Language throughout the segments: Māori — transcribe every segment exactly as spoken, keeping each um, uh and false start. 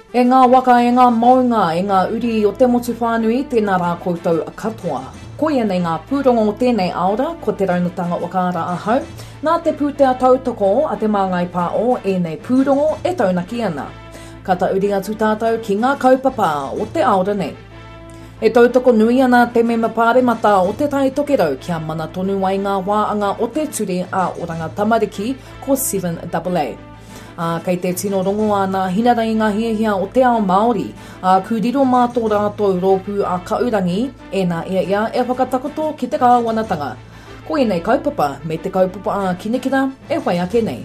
E ngā waka e ngā maunga e ngā uri o te motu whānui tēnā rā koutou a katoa. Ko ia nei ngā pūrongo o tēnei aora, ko te raunatanga wakaara ahau, nā te pūtea tautoko a te māngai pā o e nei pūrongo e taunaki ana. Ka ta uri atu tātou ki ngā kaupapa o te aora nei. E tautoko nui ana te mema pāre mata o te tai tokerau kia mana tonu ai ngā wāanga o te ture a Oranga Tamariki ko seven A A. Uh, kei te tino rongo ana hinarai ngā hiahia o te ao Māori, uh, kūriro mātō rātou rōpū a kaurangi, e nā ia ia e whakatakoto ki te kāwanatanga. Ko e nei kaupapa, me te kaupapa a kinekira, e whai ake nei.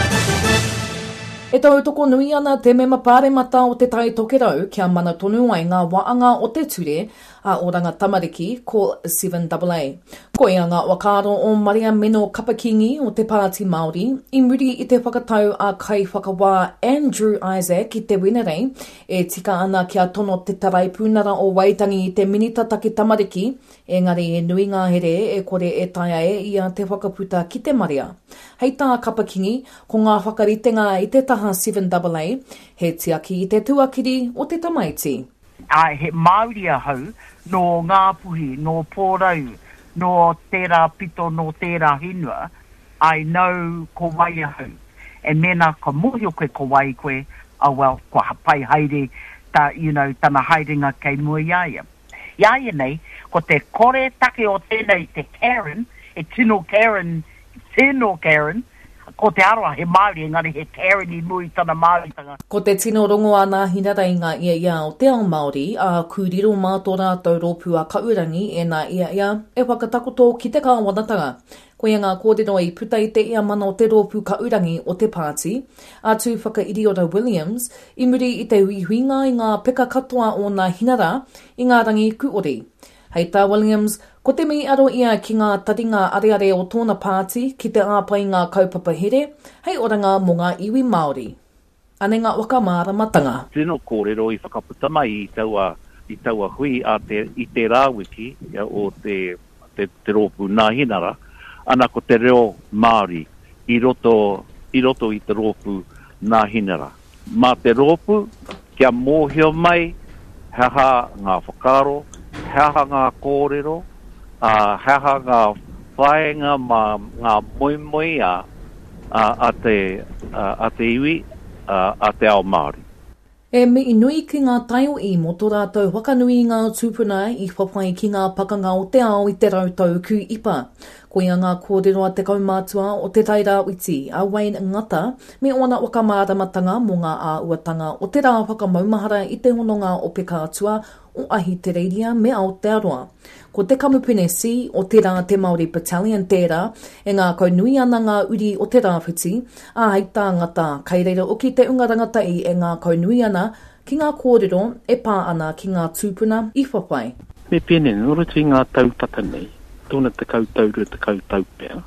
E tautoko nui ana te mema pāre mata o te tai tokerau kia mana tonu ai ngā waanga o te ture a Oranga Tamariki ko seven A A. Ko ia ngā wakaro o Maria Meno Kapakingi o te Pāti Māori, i muri i te whakatau a kai whakawā Andrew Isaac i te Wenerei, e tika ana kia tono te tarai pūnara o Waitangi i te Minitataki Tamariki, engari e nui ngā here e kore e taia e ia te whakaputa ki te Maria. Hei tā Kapakingi, ko ngā whakaritenga i te taha seven A A, he tiaki i te tuakiri o te tamaiti. A he Māori ahau, no ngā puhi, no pōrau, no tērā pito, no tērā hinua, I know ko wai ahau. E mena ka muhi o koe ko wai koe, a well, ko hapai haere, ta, you know, tana haerenga kei mua iaia. Iaia nei, ko te kore take o tēnei te Karen, e tino Karen, tino Karen, ko te aroa he Māori, engari he Karen i mui tana Māori tanga. Ko te tino rongo ana hinarai ngā ia ia o te ao Māori, a kūriro mātō rātou rōpū a kaurangi e nā ia ia e whakatakoto ki te kāwanatanga. Ko ia ngā kōrero i puta i te ia mana o te rōpū kaurangi o te pāti, a tū whakairiora Williams, i muri i te huihuinga i ngā peka katoa o ngā hinara i ngā rangi kuori. Hei tā Williams, ko te mi aro ia ki ngā taringa areare o tōna pāti ki te āpai ngā kaupapa here, hei oranga mō ngā iwi Māori. Ane ngā waka māramatanga. Tino kōrero i whakaputa mai i taua, i taua hui a te, i te rāwiki ia, o te, te, te rōpū nā hinara, ana ko te reo Māori i roto, i roto i te rōpū nā hinara. Mā te rōpū, kia mōhio mai, haha ngā whakaro, haha ngā kōrero, uh, haha ngā whaenga mā ngā moimoi a, a, a, te, a, a te iwi, a, a te ao Māori. E me inui ki ngā taio i mo tō rātou wakanui ngā tūpuna i whawhai ki ngā pakanga o te ao i te rautau ku ipa. Ko ia ngā kōrero a te kaumātua o te taira uiti a Wayne Ngata me ona wakamāramatanga mō ngā āuatanga o te rā whakamaumahara i te hononga o peka atua o ahi te reiria me Aotearoa. Ko te Kamupinesi o te rā te Māori Battalion tērā, e ngā kaunui ana ngā uri o te rāwhiti, a hei tā ngata, kai reira o ki te unga rangatai e ngā kaunui ana ki ngā kōrero e pā ana ki ngā tūpuna i whawhai. Me pēne, norotu i ngā tautata nei, tōna te kautauru te kautaupea.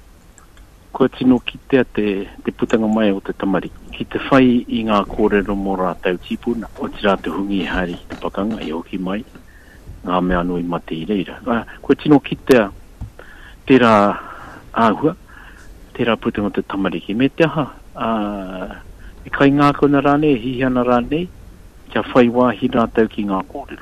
Ko tino kitea te, te putanga mai o te Tamariki. Ki te whai i ngā kōrero mō rātau tipuna, o te rātu hungi hari te pakanga i hoki mai, ngā mea nui mate i reira. Ah, ko tino kitea tērā āhua, tērā putanga o te Tamariki. Me te aha, ah, e kai ngā kona rānei, hihiana rānei, kia whai wāhi rātau ki ngā kōrero.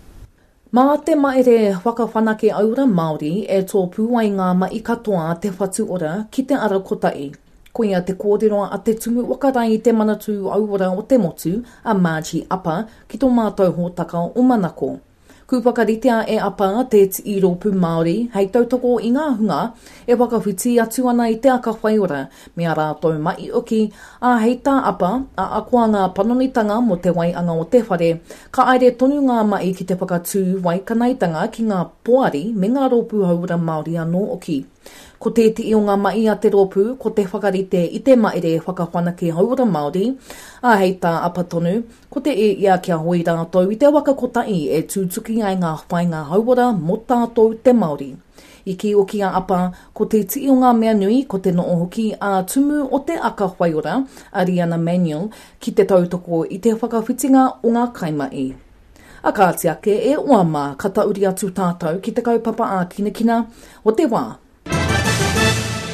Mā te maere whakawhanake aura Māori e tō pūai ngā mai katoa te whatu ora ki te ara kotai. Ko ia te kōrero a te tumu wakarai i te manatū auora o te motu a Margie Apa ki tō mātou hōtaka o Manako. Kūpakaritea e apa te i rōpū Māori, hei tautoko i ngā hunga, e wakahuti atu ana i te aka whaiora, me a rātou mai oki, a hei tā apa, a akua ngā panonitanga mo te waianga o te whare, ka aere tonu ngā mai ki te whakatū wai kanaitanga ki ngā poari me ngā rōpū haura Māori anō oki. Ko te te o ngā mai a te rōpū, ko te whakarite i te maere whakawhanake haura Māori, a hei tā apa tonu, ko te e ia kia hoi rātou i te waka kotai e tūtuki ai ngā whainga haura mo tātou te Māori. I ki o kia apa, ko te te o ngā mea nui, ko te noo hoki a tumu o te aka whaiora, Ariana Manuel, ki te tautoko i te whakawhitinga o ngā kaimai. A kāti ake e oama kata uri atu tātou ki te kaupapa a kinakina o te wā.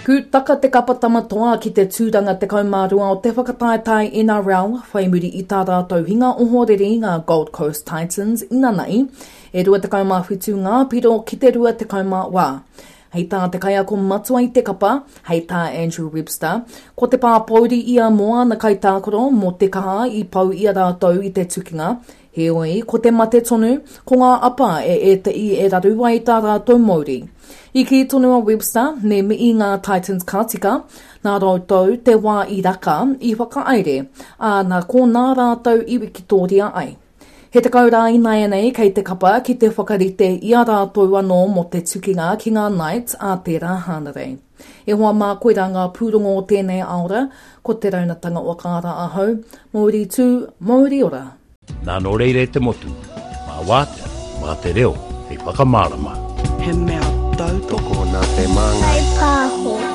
Ku taka te kapatamatoa ki te tūranga te kaumārua o te whakataetai N R L, whai muri i tā rātou hinga ohorere ngā Gold Coast Titans, ina nei, e rua te kaumā whitu ngā piro ki te rua te kaumā wā. Hei tā te kai ako matua i te kapa, hei tā Andrew Webster, ko te pāpauri ia moa na kai tākoro mō te kaha i pau ia rātou i te tukinga, heoi, ko te mate tonu, ko ngā apa e e te i e rarua i tā rātou Māori. I ki tonua Webster, ne mi i ngā Titans kātika, nā rātou te wā i raka i whakaaere, a nā ko nā rātou i Victoria ai. He te kaurā i nai nei kei te kapa ki te whakarite i a rātou anō mo te tukinga ki ngā Knights a tērā hānarei. E hoa mā koera ngā pūrongo o tēnei aora, ko te raunatanga o kāra ahau, Māori tū, Māori ora. Nā no reire te motu, mā wātea, mā te reo, hei whakamārama. He mea tau toko nā te manga. Hei pāho.